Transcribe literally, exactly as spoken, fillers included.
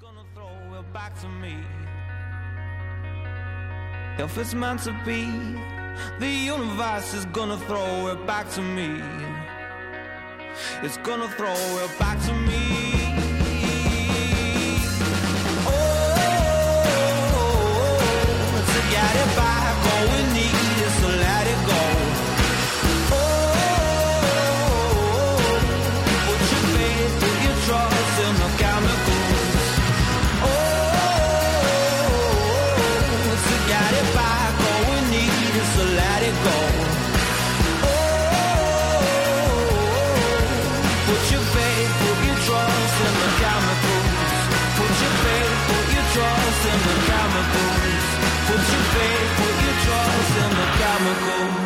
gonna throw it back to me. If it's meant to be, the universe is gonna throw it back to me. It's gonna throw it back to me. Get it back, all we need is to let it go. Oh, put your faith, put your trust in the chemicals. Oh, to get it back, all we need is to let it go. Oh, put your faith, put your trust in the chemicals. Put your faith, put your trust in the chemicals. Put your faith, put your trust in the chemicals.